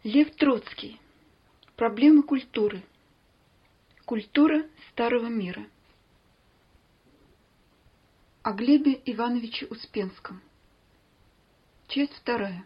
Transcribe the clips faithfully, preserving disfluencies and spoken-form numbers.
Лев Троцкий. Проблемы культуры. Культура старого мира. О Глебе Ивановиче Успенском. Часть вторая.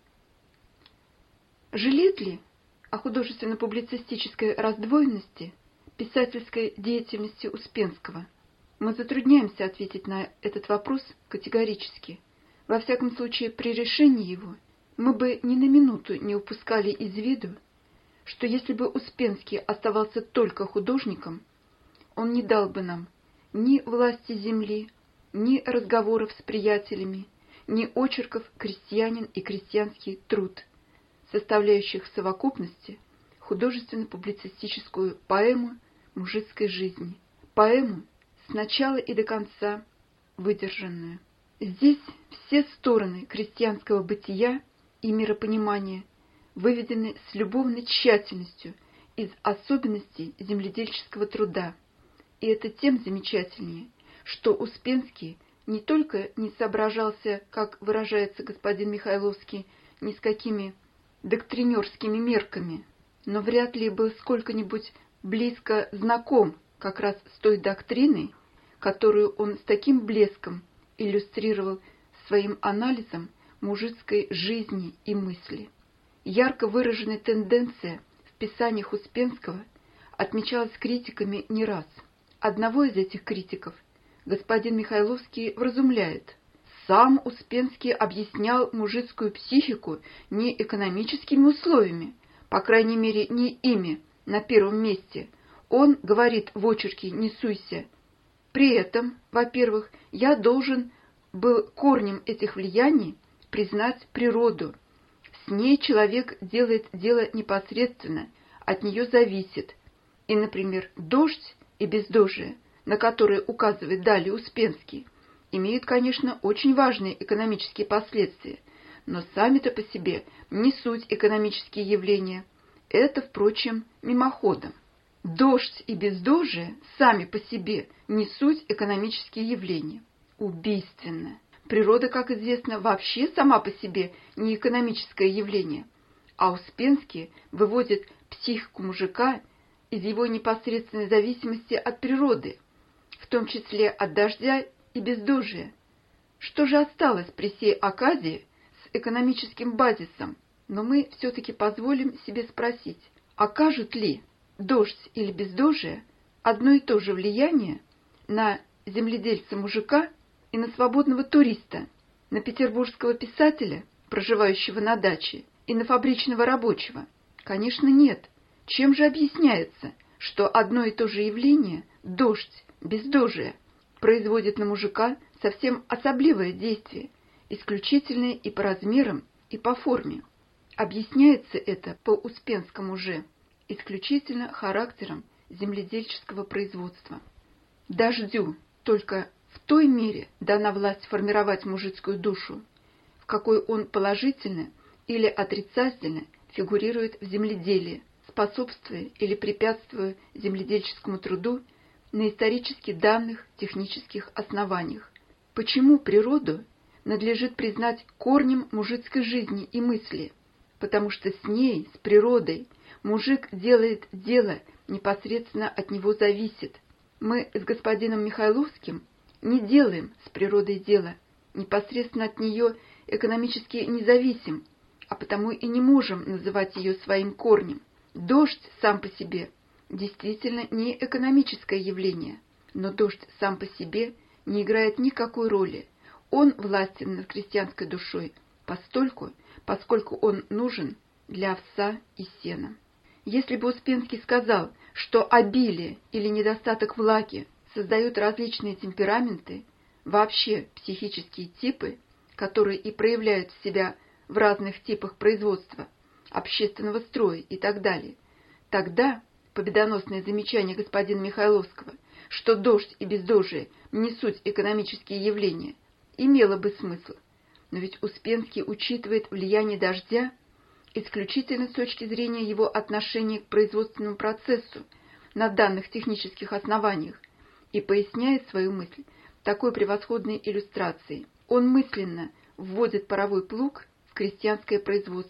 Жалеет ли о художественно-публицистической раздвоенности писательской деятельности Успенского? Мы затрудняемся ответить на этот вопрос категорически. Во всяком случае, при решении его мы бы ни на минуту не упускали из виду, что если бы Успенский оставался только художником, он не дал бы нам ни власти земли, ни разговоров с приятелями, ни очерков «Крестьянин» и «Крестьянский труд», составляющих в совокупности художественно-публицистическую поэму мужицкой жизни, поэму с начала и до конца выдержанную. Здесь все стороны крестьянского бытия и миропонимания выведены с любовной тщательностью из особенностей земледельческого труда, и это тем замечательнее, что Успенский не только не соображался, как выражается господин Михайловский, ни с какими доктринерскими мерками, но вряд ли был сколько-нибудь близко знаком как раз с той доктриной, которую он с таким блеском иллюстрировал своим анализом мужицкой жизни и мысли. Ярко выраженная тенденция в писаниях Успенского отмечалась критиками не раз. Одного из этих критиков господин Михайловский вразумляет. Сам Успенский объяснял мужицкую психику не экономическими условиями, по крайней мере, не ими на первом месте. Он говорит в очерке «Не суйся». При этом, во-первых, я должен был корнем этих влияний признать природу. С ней человек делает дело непосредственно, от нее зависит. И, например, дождь и бездожие, на которые указывает далее Успенский, имеют, конечно, очень важные экономические последствия, но сами-то по себе не суть экономические явления. Это, впрочем, мимоходом. Дождь и бездожие сами по себе не суть экономические явления. Убийственно. Природа, как известно, вообще сама по себе не экономическое явление, а Успенский выводит психику мужика из его непосредственной зависимости от природы, в том числе от дождя и бездожия. Что же осталось при сей оказии с экономическим базисом? Но мы все-таки позволим себе спросить, окажут ли дождь или бездожие одно и то же влияние на земледельца-мужика и на свободного туриста, на петербургского писателя, проживающего на даче, и на фабричного рабочего? Конечно, нет. Чем же объясняется, что одно и то же явление, дождь, бездожие, производит на мужика совсем особливое действие, исключительное и по размерам, и по форме? Объясняется это по Успенскому же исключительно характером земледельческого производства. Дождю только в той мере дана власть формировать мужицкую душу, в какой он положительно или отрицательно фигурирует в земледелии, способствуя или препятствуя земледельческому труду на исторически данных технических основаниях. Почему природу надлежит признать корнем мужицкой жизни и мысли? Потому что с ней, с природой, мужик делает дело, непосредственно от него зависит. Мы с господином Михайловским не делаем с природой дело, непосредственно от нее экономически независим, а потому и не можем называть ее своим корнем. Дождь сам по себе действительно не экономическое явление, но дождь сам по себе не играет никакой роли. Он властен над крестьянской душой постольку, поскольку он нужен для овса и сена. Если бы Успенский сказал, что обилие или недостаток влаги создают различные темпераменты, вообще психические типы, которые и проявляют себя в разных типах производства, общественного строя и так далее, тогда победоносное замечание господина Михайловского, что дождь и бездожие не суть экономические явления, имело бы смысл. Но ведь Успенский учитывает влияние дождя исключительно с точки зрения его отношения к производственному процессу на данных технических основаниях и поясняет свою мысль такой превосходной иллюстрацией. Он мысленно вводит паровой плуг в крестьянское производство,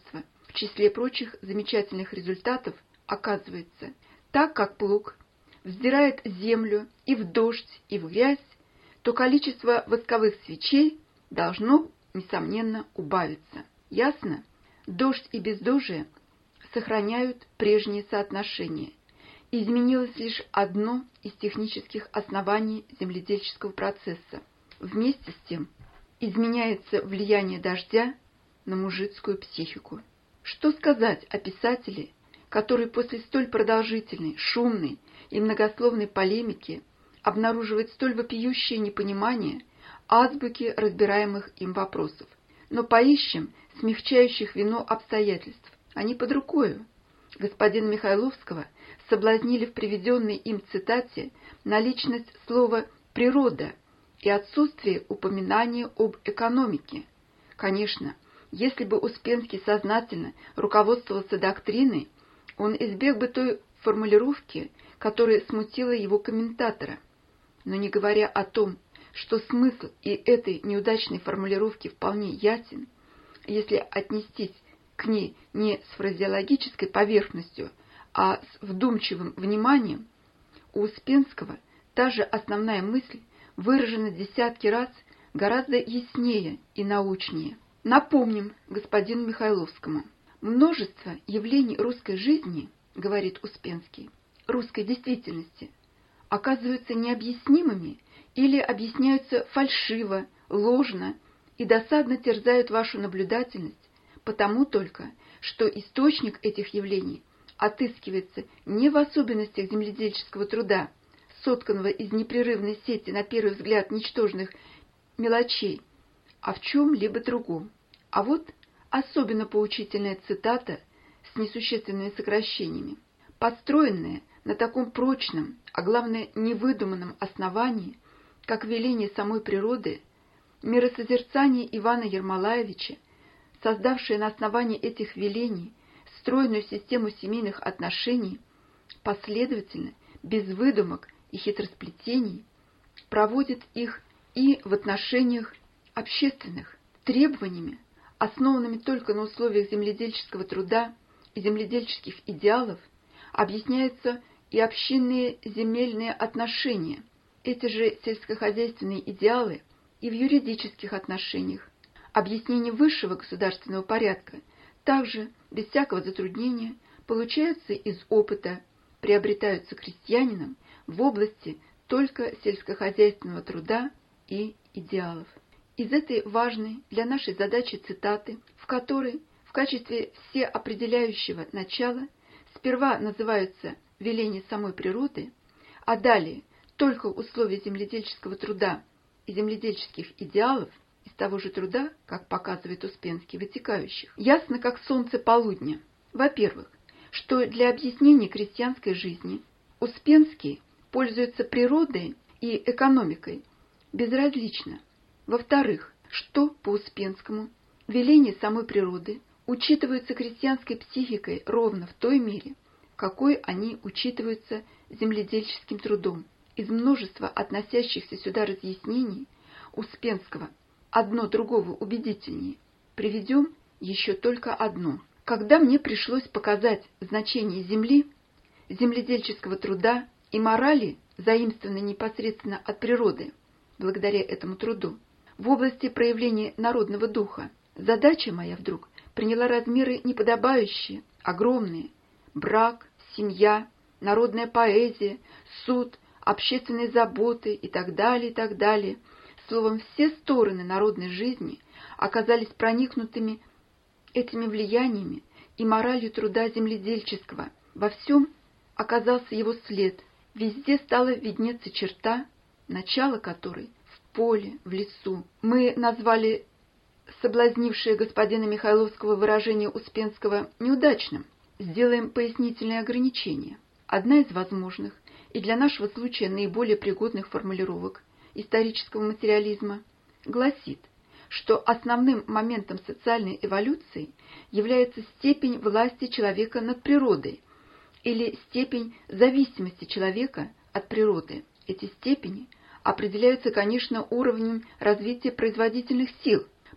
В числе прочих замечательных результатов оказывается, так как плуг вздирает землю и в дождь, и в грязь, то количество восковых свечей должно, несомненно, убавиться. Ясно? Дождь и бездожие сохраняют прежние соотношения. Изменилось лишь одно из технических оснований земледельческого процесса. Вместе с тем изменяется влияние дождя на мужицкую психику. Что сказать о писателе, который после столь продолжительной, шумной и многословной полемики обнаруживает столь вопиющее непонимание азбуки разбираемых им вопросов? Но поищем смягчающих вину обстоятельств. Они под рукою. Господина Михайловского соблазнили в приведенной им цитате наличность слова «природа» и отсутствие упоминания об экономике. Конечно, если бы Успенский сознательно руководствовался доктриной, он избег бы той формулировки, которая смутила его комментатора. Но не говоря о том, что смысл и этой неудачной формулировки вполне ясен, если отнестись к ней не с фразеологической поверхностью, а с вдумчивым вниманием, у Успенского та же основная мысль выражена десятки раз гораздо яснее и научнее. Напомним господину Михайловскому: множество явлений русской жизни, говорит Успенский, русской действительности, оказываются необъяснимыми или объясняются фальшиво, ложно и досадно терзают вашу наблюдательность, потому только, что источник этих явлений отыскивается не в особенностях земледельческого труда, сотканного из непрерывной сети на первый взгляд ничтожных мелочей, а в чем-либо другом. А вот особенно поучительная цитата с несущественными сокращениями, подстроенная на таком прочном, а главное невыдуманном основании, как веление самой природы, миросозерцание Ивана Ермолаевича, создавшее на основании этих велений стройную систему семейных отношений, последовательно, без выдумок и хитросплетений, проводит их и в отношениях общественных, требованиями, основанными только на условиях земледельческого труда и земледельческих идеалов, объясняются и общинные земельные отношения, эти же сельскохозяйственные идеалы и в юридических отношениях. Объяснения высшего государственного порядка также, без всякого затруднения, получаются из опыта, приобретаются крестьянином в области только сельскохозяйственного труда и идеалов. Из этой важной для нашей задачи цитаты, в которой в качестве всеопределяющего начала сперва называются веления самой природы, а далее только условия земледельческого труда и земледельческих идеалов, из того же труда, как показывает Успенский, вытекающих, ясно как солнце полудня. Во-первых, что для объяснения крестьянской жизни Успенский пользуется природой и экономикой безразлично. Во-вторых, что по Успенскому веления самой природы учитываются крестьянской психикой ровно в той мере, в какой они учитываются земледельческим трудом. Из множества относящихся сюда разъяснений Успенского, одно другого убедительнее, приведем еще только одно. Когда мне пришлось показать значение земли, земледельческого труда и морали, заимствованной непосредственно от природы, благодаря этому труду, в области проявления народного духа, задача моя вдруг приняла размеры неподобающие, огромные: брак, семья, народная поэзия, суд, общественные заботы и так далее, и так далее. Словом, все стороны народной жизни оказались проникнутыми этими влияниями и моралью труда земледельческого. Во всем оказался его след, везде стала виднеться черта, начало которой в поле, в лесу. Мы назвали соблазнившее господина Михайловского выражение Успенского неудачным. Сделаем пояснительные ограничения. Одна из возможных и для нашего случая наиболее пригодных формулировок исторического материализма гласит, что основным моментом социальной эволюции является степень власти человека над природой или степень зависимости человека от природы. Эти степени определяются, конечно, уровнем развития производительных сил,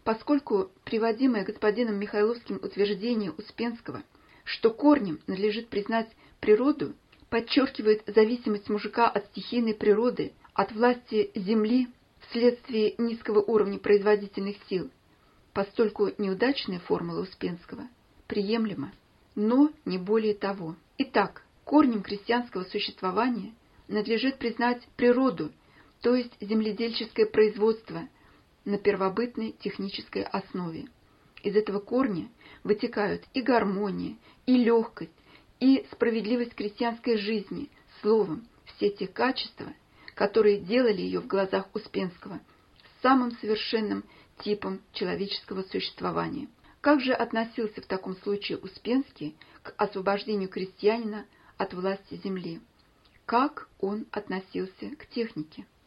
Поскольку приводимое господином Михайловским утверждение Успенского, что корнем надлежит признать природу, подчеркивает зависимость мужика от стихийной природы, от власти земли вследствие низкого уровня производительных сил, постольку неудачная формула Успенского приемлема, но не более того. Итак, корнем крестьянского существования надлежит признать природу, то есть земледельческое производство на первобытной технической основе. Из этого корня вытекают и гармония, и легкость, и справедливость крестьянской жизни, словом, все те качества, которые делали ее в глазах Успенского самым совершенным типом человеческого существования. Как же относился в таком случае Успенский к освобождению крестьянина от власти земли? Как он относился к технике?